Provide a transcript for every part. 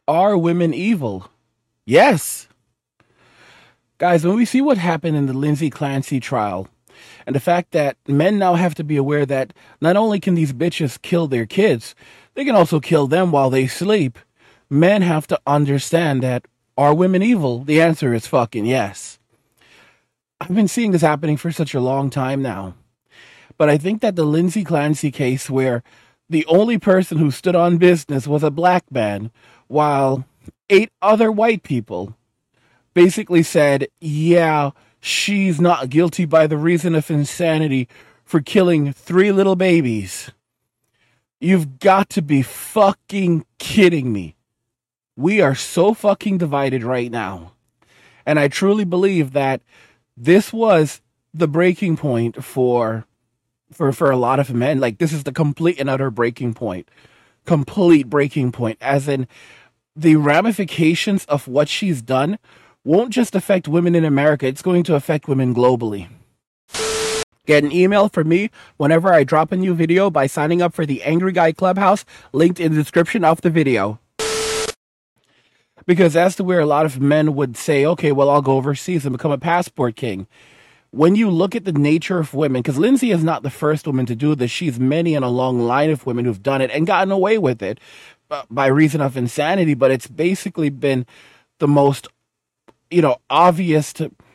Are women evil? Yes. Guys, when we see what happened in the Lindsay Clancy trial, and the fact that men now have to be aware that not only can these bitches kill their kids, they can also kill them while they sleep. Men have to understand that, are women evil? The answer is fucking yes. I've been seeing this happening for such a long time now. But I think that the Lindsay Clancy case, where the only person who stood on business was a black man, while 8 other white people basically said, yeah, she's not guilty by the reason of insanity for killing 3 little babies. You've got to be fucking kidding me. We are so fucking divided right now. And I truly believe that this was the breaking point for a lot of men. Like, this is the complete and utter breaking point. Complete breaking point. As in, the ramifications of what she's done won't just affect women in America. It's going to affect women globally. Get an email from me whenever I drop a new video by signing up for the Angry Guy Clubhouse, linked in the description of the video. Because as to where a lot of men would say, okay, well, I'll go overseas and become a passport king. When you look at the nature of women, because Lindsay is not the first woman to do this, she's many in a long line of women who've done it and gotten away with it by reason of insanity, but it's basically been the most, obvious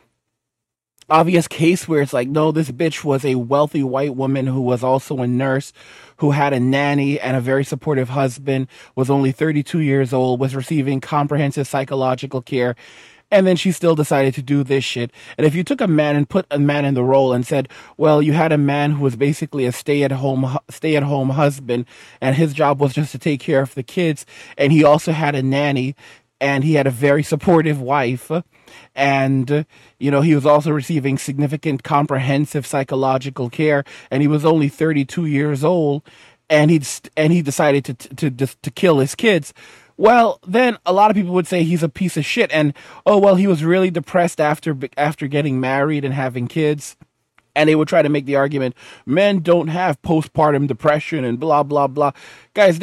case where it's like, no, this bitch was a wealthy white woman who was also a nurse, who had a nanny and a very supportive husband, was only 32 years old, was receiving comprehensive psychological care, and then she still decided to do this shit. And if you took a man and put a man in the role and said, well, you had a man who was basically a stay-at-home husband, and his job was just to take care of the kids, and he also had a nanny, and he had a very supportive wife, and, he was also receiving significant comprehensive psychological care, and he was only 32 years old, and he decided to kill his kids. Well, then a lot of people would say he's a piece of shit, and, oh, well, he was really depressed after getting married and having kids. And they would try to make the argument, men don't have postpartum depression and blah, blah, blah. Guys,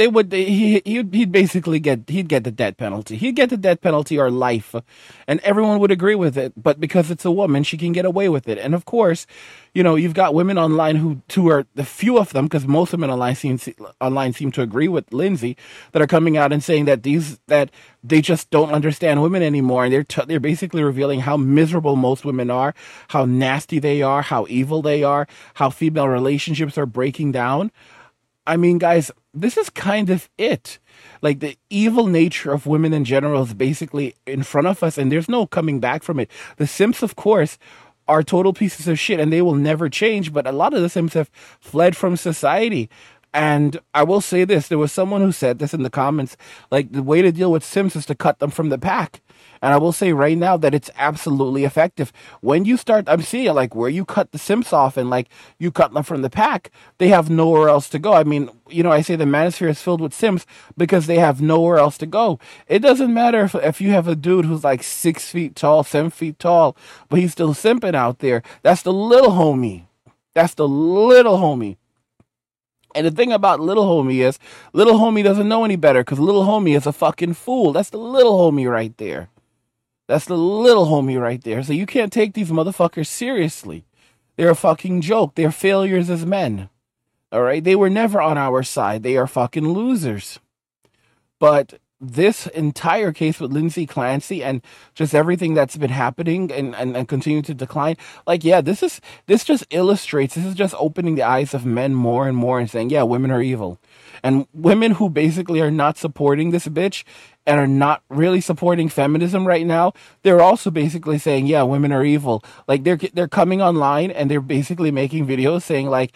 he'd basically get the death penalty. He'd get the death penalty or life. And everyone would agree with it. But because it's a woman, she can get away with it. And of course, you've got women online who are the few of them, because most women online seem to agree with Lindsay, that are coming out and saying that they just don't understand women anymore. And they're basically revealing how miserable most women are, how nasty they are, how evil they are, how female relationships are breaking down. I mean, guys, this is kind of it. Like, the evil nature of women in general is basically in front of us, and there's no coming back from it. The simps, of course, are total pieces of shit, and they will never change, but a lot of the simps have fled from society. And I will say this, there was someone who said this in the comments, like, the way to deal with simps is to cut them from the pack. And I will say right now that it's absolutely effective. When you start, I'm seeing like where you cut the simps off and like you cut them from the pack, they have nowhere else to go. I mean, I say the manosphere is filled with simps because they have nowhere else to go. It doesn't matter if you have a dude who's like 6 feet tall, 7 feet tall, but he's still simping out there. That's the little homie. That's the little homie. And the thing about little homie is, little homie doesn't know any better because little homie is a fucking fool. That's the little homie right there. That's the little homie right there. So you can't take these motherfuckers seriously. They're a fucking joke. They're failures as men. All right? They were never on our side. They are fucking losers. But this entire case with Lindsay Clancy and just everything that's been happening and continue to decline, like, yeah, this just illustrates, this is just opening the eyes of men more and more and saying, yeah, women are evil. And women who basically are not supporting this bitch and are not really supporting feminism right now, they're also basically saying, yeah, women are evil. Like, they're coming online and they're basically making videos saying, like,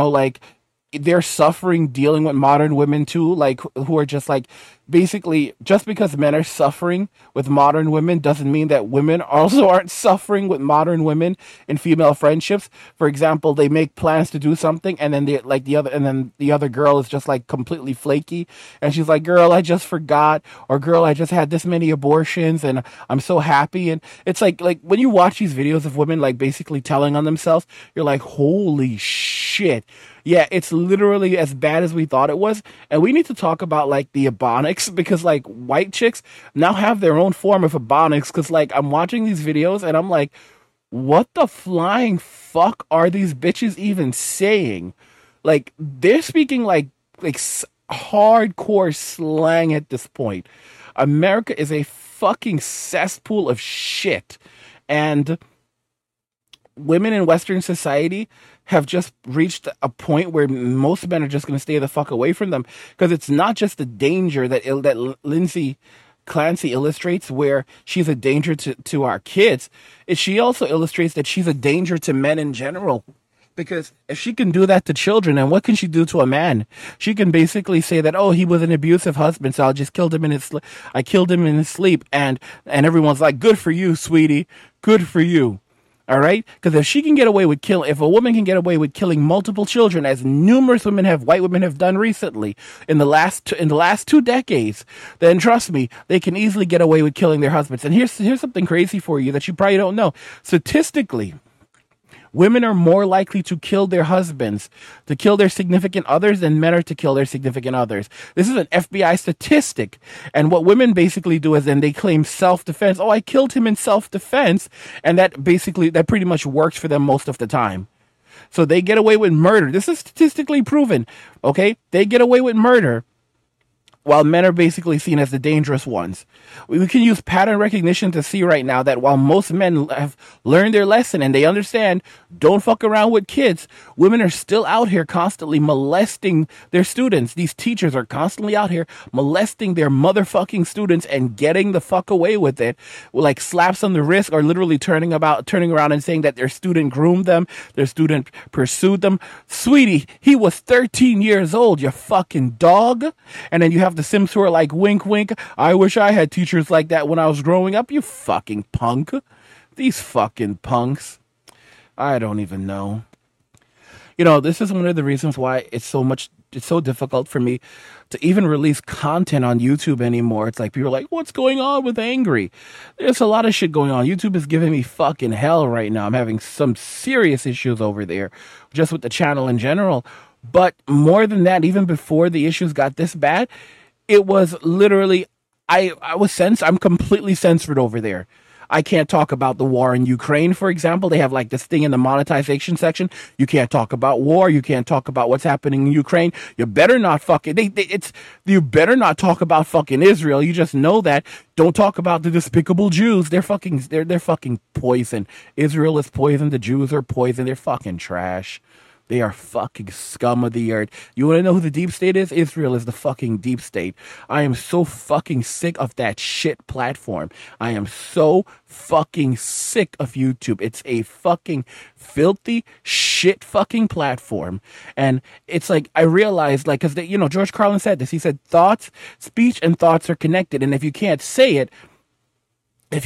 they're suffering dealing with modern women too, like, who are just like, basically, just because men are suffering with modern women doesn't mean that women also aren't suffering with modern women in female friendships. For example, they make plans to do something and then the other girl is just like completely flaky and she's like, girl, I just forgot, or girl, I just had this many abortions and I'm so happy. And it's like when you watch these videos of women like basically telling on themselves, you're like, holy shit. Yeah, it's literally as bad as we thought it was. And we need to talk about like the Ebonics chicks, because like white chicks now have their own form of ebonics. Because like I'm watching these videos and I'm like, what the flying fuck are these bitches even saying? Like they're speaking like hardcore slang at this point. America is a fucking cesspool of shit, and women in Western society have just reached a point where most men are just going to stay the fuck away from them, because it's not just the danger that Lindsay Clancy illustrates, where she's a danger to our kids. She also illustrates that she's a danger to men in general. Because if she can do that to children, then what can she do to a man? She can basically say that, oh, he was an abusive husband, so I killed him in his sleep, and everyone's like, good for you, sweetie, good for you. All right? Because if she can get away with if a woman can get away with killing multiple children, as numerous white women have done recently in the last 2 decades, then trust me, they can easily get away with killing their husbands. And here's something crazy for you that you probably don't know. Statistically, women are more likely to kill their husbands, to kill their significant others, than men are to kill their significant others. This is an FBI statistic. And what women basically do is then they claim self-defense. Oh, I killed him in self-defense. And that pretty much works for them most of the time. So they get away with murder. This is statistically proven. Okay? They get away with murder, while men are basically seen as the dangerous ones. We can use pattern recognition to see right now that while most men have learned their lesson and they understand, don't fuck around with kids, women are still out here constantly molesting their students. These teachers are constantly out here molesting their motherfucking students and getting the fuck away with it. Like slaps on the wrist, or literally turning around and saying that their student groomed them, their student pursued them. Sweetie, he was 13 years old, you fucking dog. And then you have the Sims who are like, wink, wink, I wish I had teachers like that when I was growing up. You fucking punk. These fucking punks. I don't even know. You know, this is one of the reasons why it's so difficult for me to even release content on YouTube anymore. It's like people are like, what's going on with Angry? There's a lot of shit going on. YouTube is giving me fucking hell right now. I'm having some serious issues over there, just with the channel in general. But more than that, even before the issues got this bad, it was literally, I'm completely censored over there. I can't talk about the war in Ukraine, for example. They have like this thing in the monetization section. You can't talk about war. You can't talk about what's happening in Ukraine. You better not you better not talk about fucking Israel. You just know that. Don't talk about the despicable Jews. They're fucking poison. Israel is poison. The Jews are poison. They're fucking trash. They are fucking scum of the earth. You want to know who the deep state is? Israel is the fucking deep state. I am so fucking sick of that shit platform. I am so fucking sick of YouTube. It's a fucking filthy shit fucking platform. And it's like, I realized, like, because, George Carlin said this. He said, speech and thoughts are connected. And if you can't say it, then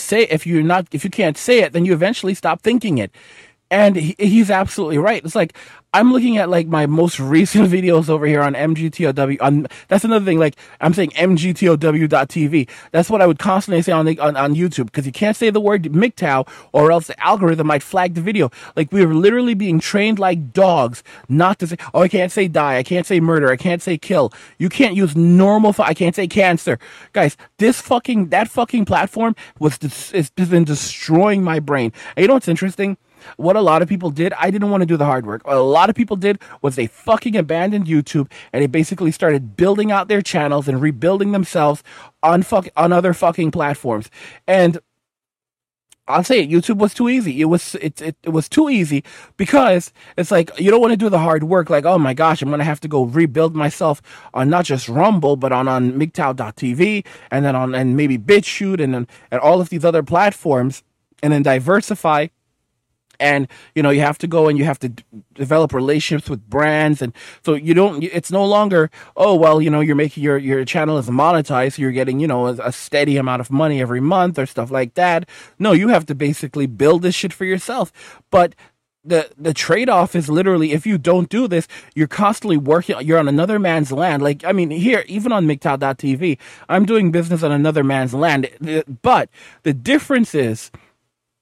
you eventually stop thinking it. And he's absolutely right. It's like, I'm looking at like my most recent videos over here on MGTOW. That's another thing. Like I'm saying MGTOW.tv. That's what I would constantly say on YouTube, because you can't say the word MGTOW or else the algorithm might flag the video. Like we're literally being trained like dogs not to say, oh, I can't say die. I can't say murder. I can't say kill. You can't use normal. I can't say cancer. Guys, that fucking platform has been destroying my brain. And you know what's interesting? What a lot of people did, I didn't want to do the hard work. What a lot of people did was they fucking abandoned YouTube, and they basically started building out their channels and rebuilding themselves on other fucking platforms. And I'll say it, YouTube was too easy. It was too easy, because it's like, you don't want to do the hard work. Like, oh my gosh, I'm going to have to go rebuild myself on not just Rumble, but on MGTOW.tv, and then and maybe BitChute, and all of these other platforms, and then diversify. And, you have to go and you have to develop relationships with brands. And so it's no longer, oh, well, you're making your channel is monetized. So you're getting, a steady amount of money every month or stuff like that. No, you have to basically build this shit for yourself. But the trade-off is literally, if you don't do this, you're constantly working, you're on another man's land. Like, I mean, here, even on MGTOW.tv, I'm doing business on another man's land. But the difference is,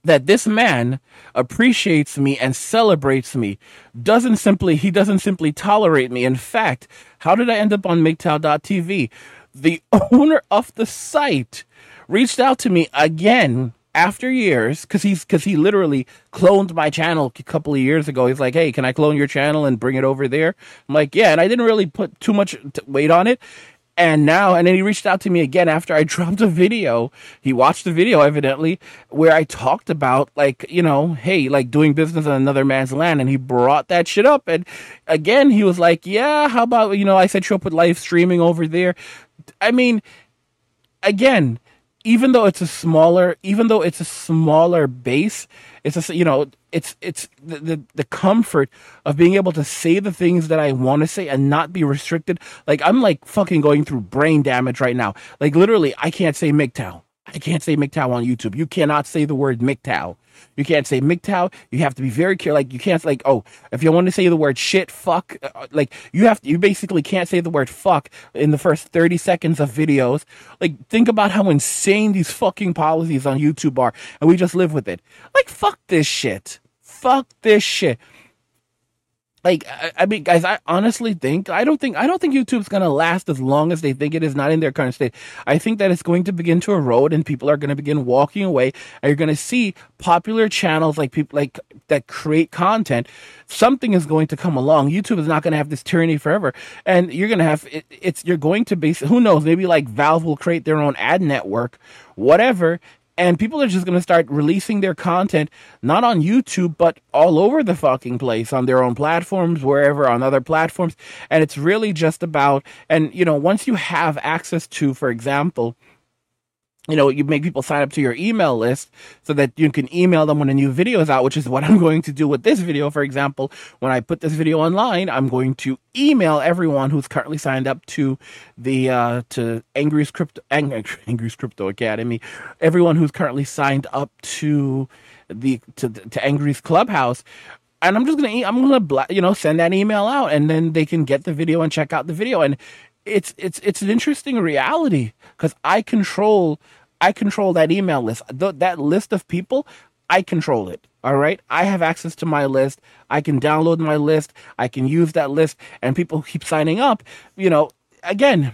that this man appreciates me and celebrates me. He doesn't simply tolerate me. In fact, how did I end up on MGTOW.tv? The owner of the site reached out to me again after years, because he literally cloned my channel a couple of years ago. He's like, hey, can I clone your channel and bring it over there? I'm like, yeah. And I didn't really put too much weight on it. And then he reached out to me again after I dropped a video. He watched the video, evidently, where I talked about, like, hey, like, doing business on another man's land. And he brought that shit up. And again, he was like, yeah, how about, I set you up with live streaming over there. I mean, again, even though it's a smaller base, it's it's the comfort of being able to say the things that I want to say and not be restricted. Like, I'm like fucking going through brain damage right now. Like, literally, I can't say MGTOW. I can't say MGTOW on YouTube. You cannot say the word MGTOW. You can't say MGTOW. You have to be very careful. Like, you can't, like, oh, if you want to say the word shit, fuck, like, you basically can't say the word fuck in the first 30 seconds of videos. Like, think about how insane these fucking policies on YouTube are, and we just live with it. Like, fuck this shit. Fuck this shit. Like, I mean, guys, I honestly think, I don't think YouTube's going to last as long as they think it is, not in their current state. I think that it's going to begin to erode, and people are going to begin walking away, and you're going to see popular channels, like people like that create content. Something is going to come along. YouTube is not going to have this tyranny forever. And you're going to have, you're going to base, who knows, maybe like Valve will create their own ad network, whatever. And people are just going to start releasing their content, not on YouTube, but all over the fucking place, on their own platforms, wherever, on other platforms. And it's really just about, and, once you have access to, for example, you make people sign up to your email list so that you can email them when a new video is out, which is what I'm going to do with this video. For example, when I put this video online, I'm going to email everyone who's currently signed up to the to Angry's Crypto Academy, everyone who's currently signed up to to Angry's Clubhouse. And I'm gonna send that email out, and then they can get the video and check out the video. And it's an interesting reality, because I control that email list. That list of people, I control it. All right. I have access to my list. I can download my list. I can use that list, and people keep signing up. Again,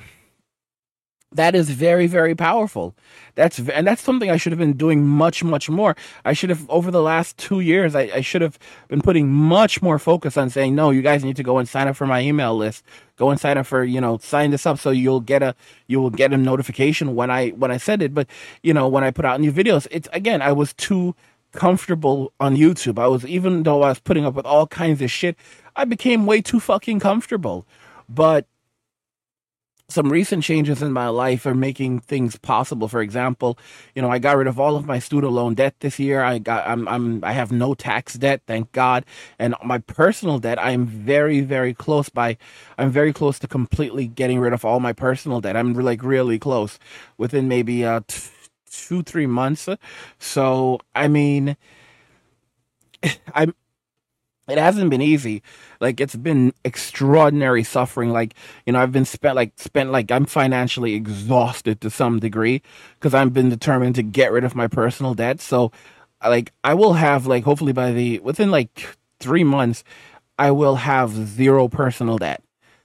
that is very, very powerful. That's something I should have been doing much, much more. I should have, over the last 2 years, I should have been putting much more focus on saying, no, you guys need to go and sign up for my email list. Go and sign up for, sign this up so you will get a notification when I send it. But, when I put out new videos, I was too comfortable on YouTube. Even though I was putting up with all kinds of shit, I became way too fucking comfortable. But some recent changes in my life are making things possible. For example, I got rid of all of my student loan debt this year. I have no tax debt, thank God. And my personal debt, I'm very, very close to completely getting rid of all my personal debt. I'm like really close, within maybe 2-3 months. So, I mean, it hasn't been easy. Like, it's been extraordinary suffering. Like, I've been I'm financially exhausted to some degree, because I've been determined to get rid of my personal debt. So, like, I will have, like, hopefully within like 3 months, I will have zero personal debt.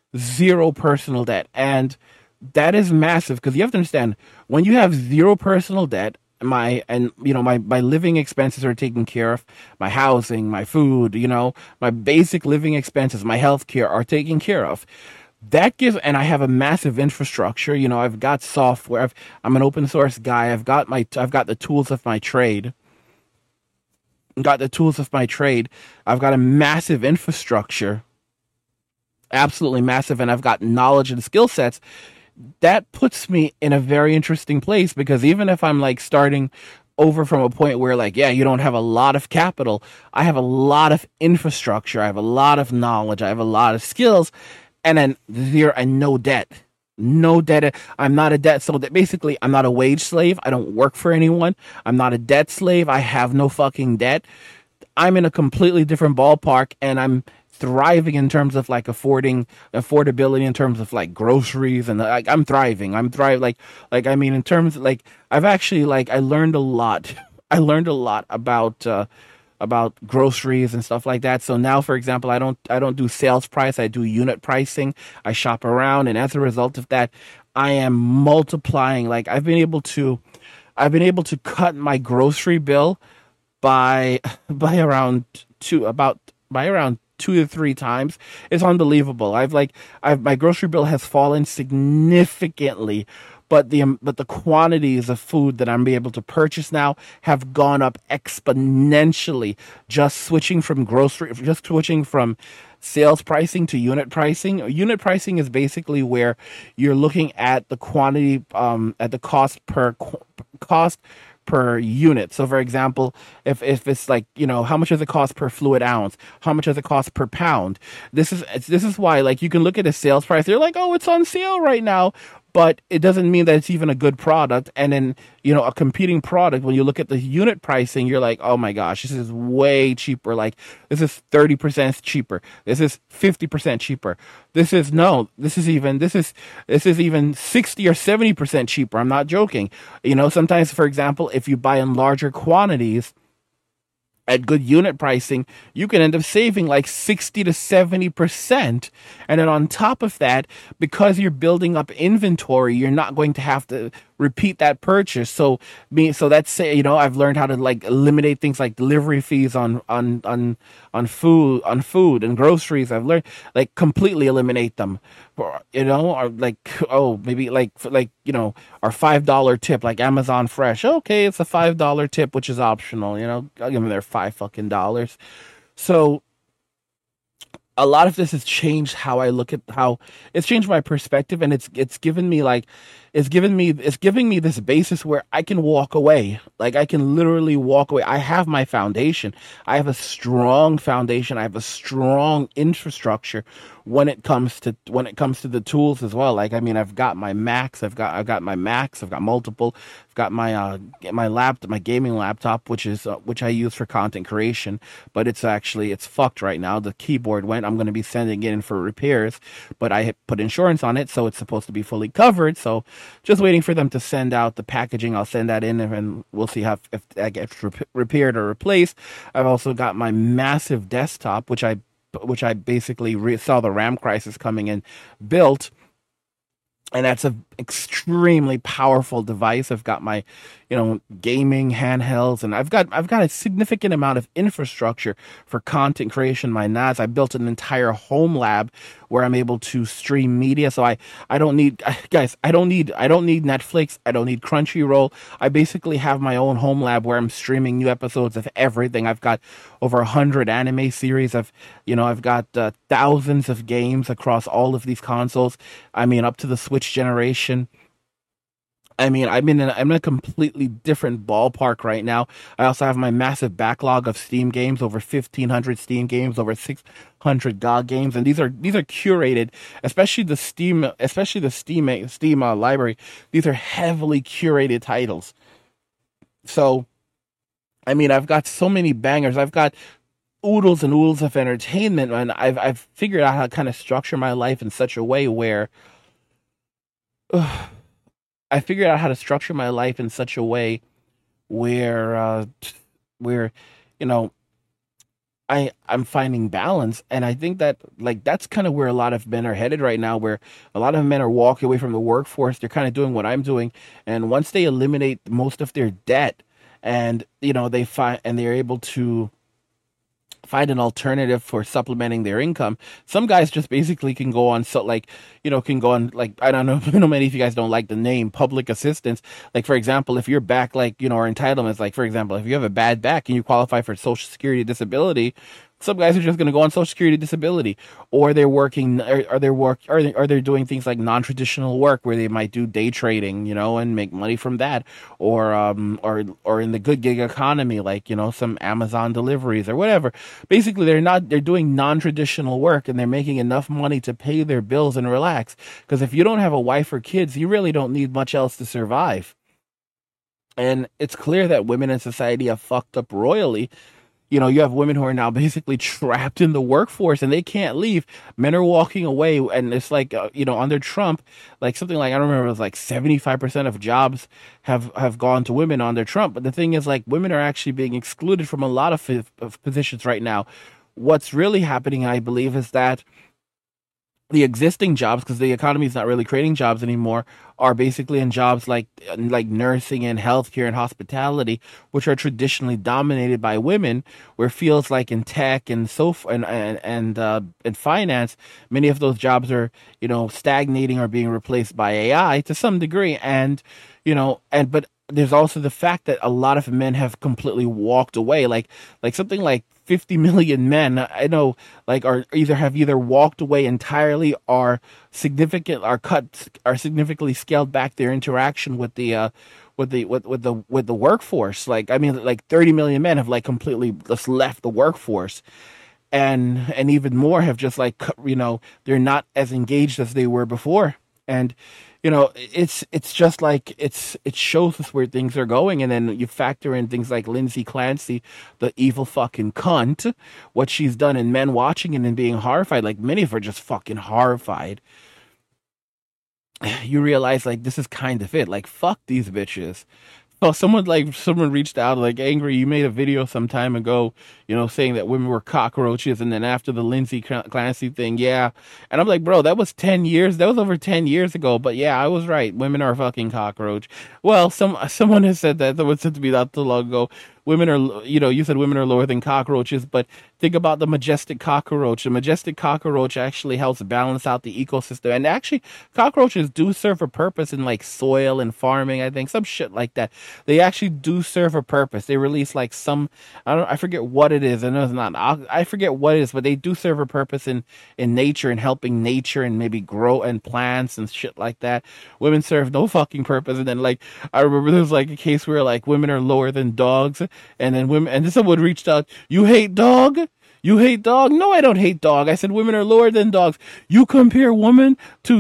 And that is massive, because you have to understand, when you have zero personal debt, my living expenses are taken care of, my housing, my food, my basic living expenses, my health care are taken care of. And I have a massive infrastructure. I've got software. I'm an open source guy. I've got the tools of my trade. I've got a massive infrastructure, absolutely massive, and I've got knowledge and skill sets. That puts me in a very interesting place, because even if I'm like starting over from a point where, like, yeah, you don't have a lot of capital, I have a lot of infrastructure, I have a lot of knowledge, I have a lot of skills, and then no debt. I'm not a debt. So that basically, I'm not a wage slave. I don't work for anyone. I'm not a debt slave. I have no fucking debt. I'm in a completely different ballpark, and I'm thriving in terms of like affordability, in terms of like groceries, and I'm thriving. Like, I mean, in terms of like, I've actually, like, I learned a lot I learned a lot about groceries and stuff like that. So now, for example, I don't do sales price. I do unit pricing. I shop around, and as a result of that, I am multiplying. Like I've been able to cut my grocery bill by by around by around 2 to 3 times. It's unbelievable. I've my grocery bill has fallen significantly, but the quantities of food that I'm able to purchase now have gone up exponentially. Just switching from sales pricing to unit pricing. Unit pricing is basically where you're looking at the quantity, at the cost per unit. So, for example, if it's like, how much does it cost per fluid ounce? How much does it cost per pound? This is why, like, you can look at a sales price. They're like, oh, it's on sale right now, but it doesn't mean that it's even a good product. And then, a competing product, when you look at the unit pricing, you're like, oh my gosh, this is way cheaper. Like, this is 30% cheaper. This is 50% cheaper. This is no, this is even 60 or 70% cheaper. I'm not joking. Sometimes, for example, if you buy in larger quantities, at good unit pricing, you can end up saving like 60 to 70%. And then on top of that, because you're building up inventory, you're not going to have to repeat that purchase. So that's say, I've learned how to like eliminate things like delivery fees on food and groceries. I've learned like completely eliminate them. Or like, oh, maybe our $5 tip, like Amazon Fresh. Okay, it's a $5 tip, which is optional. I'll give them their $5 fucking. So a lot of this has changed how I look at how it's changed my perspective, and it's given me like it's giving me this basis where I can walk away. Like, I can literally walk away. I have my foundation. I have a strong foundation. I have a strong infrastructure when it comes to the tools as well. Like, I mean, I've got my Macs, I've got my Macs, I've got multiple, I've got my gaming laptop, which I use for content creation, but it's fucked right now. The keyboard went. I'm going to be sending it in for repairs, but I had put insurance on it, so it's supposed to be fully covered. So just waiting for them to send out the packaging. I'll send that in, and we'll see if that gets repaired or replaced. I've also got my massive desktop, which I basically saw the RAM crisis coming in, built, and that's an extremely powerful device. I've got my, gaming handhelds, and I've got a significant amount of infrastructure for content creation. My NAS, I built an entire home lab where I'm able to stream media. So I don't need, guys, I don't need Netflix. I don't need Crunchyroll. I basically have my own home lab where I'm streaming new episodes of everything. I've got over 100 anime series. I've got thousands of games across all of these consoles. I mean, up to the Switch generation. I mean, I'm in a completely different ballpark right now. I also have my massive backlog of Steam games, over 1,500 Steam games, over 600 GOG games, and these are curated, especially the Steam library. These are heavily curated titles. So, I mean, I've got so many bangers. I've got oodles and oodles of entertainment, and I've figured out how to kind of structure my life in such a way where. I figured out how to structure my life in such a way where where you know I'm finding balance, and I think that like that's kind of where a lot of men are headed right now, where a lot of men are walking away from the workforce. They're kind of doing what I'm doing, and once they eliminate most of their debt, and they're able to find an alternative for supplementing their income. Some guys just basically can go on, so like, can go on, like, I don't know, many of you guys don't like the name public assistance. Like, for example, if your back, like, or entitlements, like, for example, if you have a bad back and you qualify for Social Security disability, some guys are just going to go on Social Security disability, or they're working, or they're doing things like non-traditional work where they might do day trading, and make money from that, or in the good gig economy, like, some Amazon deliveries or whatever. Basically, they're doing non-traditional work, and they're making enough money to pay their bills and relax. Because if you don't have a wife or kids, you really don't need much else to survive. And it's clear that women in society have fucked up royally, You know, you have women who are now basically trapped in the workforce and they can't leave. Men are walking away, and it's like, you know, under Trump, like something like, I don't remember, it was like 75% of jobs have gone to women under Trump. But the thing is, like, women are actually being excluded from a lot of positions right now. What's really happening, I believe, is that the existing jobs, because the economy is not really creating jobs anymore, are basically in jobs like nursing and healthcare and hospitality, which are traditionally dominated by women. Where fields like in tech and and finance, many of those jobs are, you know, stagnating or being replaced by AI to some degree. And you know, and but there's also the fact that a lot of men have completely walked away, like something like 50 million men I know, like, have either walked away entirely or significantly scaled back their interaction with the workforce. Like, I mean, like 30 million men have like completely just left the workforce, and even more have just like, you know, they're not as engaged as they were before. And you know, it's just like, it shows us where things are going. And then you factor in things like Lindsay Clancy, the evil fucking cunt, what she's done, and men watching it and being horrified. Like, many of them are just fucking horrified. You realize, like, this is kind of it. Like, fuck these bitches. Well, someone reached out, like, angry. You made a video some time ago, you know, saying that women were cockroaches, and then after the Lindsay Clancy thing, yeah. And I'm like, bro, that was 10 years. That was over 10 years ago. But yeah, I was right. Women are a fucking cockroach. Well, someone has said that. Someone said to me not too long ago, women are, you know, you said women are lower than cockroaches, but think about the majestic cockroach. The majestic cockroach actually helps balance out the ecosystem. And actually, cockroaches do serve a purpose in like soil and farming, I think, some shit like that. They actually do serve a purpose. They release like I forget what it is. I know it's not, I forget what it is, but they do serve a purpose in nature and helping nature and maybe grow and plants and shit like that. Women serve no fucking purpose. And then, like, I remember there was like a case where like women are lower than dogs. And then someone reached out, you hate dog? You hate dog? No, I don't hate dog. I said women are lower than dogs. You compare woman to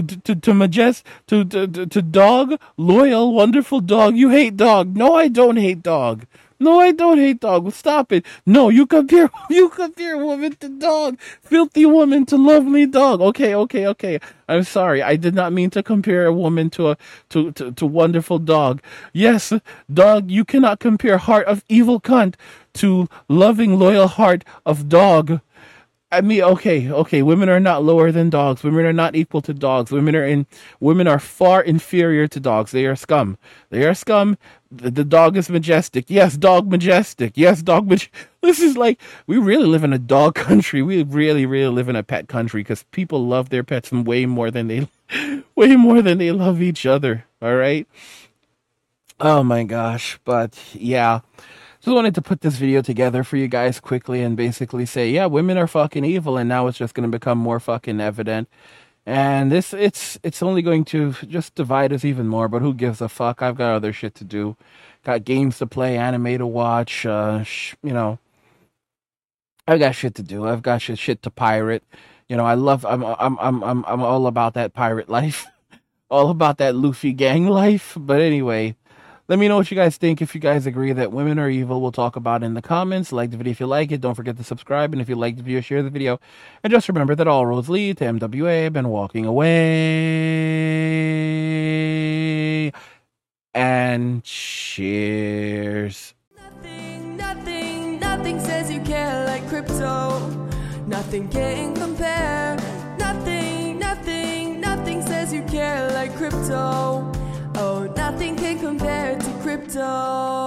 dog, loyal, wonderful dog. You hate dog. No, I don't hate dog. No, I don't hate dog. Stop it. No, you compare woman to dog. Filthy woman to lovely dog. Okay. I'm sorry. I did not mean to compare a woman to wonderful dog. Yes, dog, you cannot compare heart of evil cunt to loving, loyal heart of dog. I mean, okay. Women are not lower than dogs. Women are not equal to dogs. Women are far inferior to dogs. They are scum. The dog is majestic. Yes, dog majestic. Yes, dog majestic. This is like, we really live in a dog country. We really, really live in a pet country, because people love their pets way more than they love each other. All right. Oh my gosh. But yeah. Just wanted to put this video together for you guys quickly and basically say, yeah, women are fucking evil, and now it's just going to become more fucking evident. And it's only going to just divide us even more, but who gives a fuck? I've got other shit to do. Got games to play, anime to watch, you know. I've got shit to do. I've got shit to pirate. You know, I'm all about that pirate life. All about that Luffy gang life. But anyway, let me know what you guys think. If you guys agree that women are evil, we'll talk about it in the comments. Like the video if you like it. Don't forget to subscribe. And if you like the video, share the video. And just remember that all roads lead to MWA. Been walking away. And cheers. Nothing says you care like crypto. Nothing can compare. Nothing says you care like crypto. Oh, nothing can compare to crypto.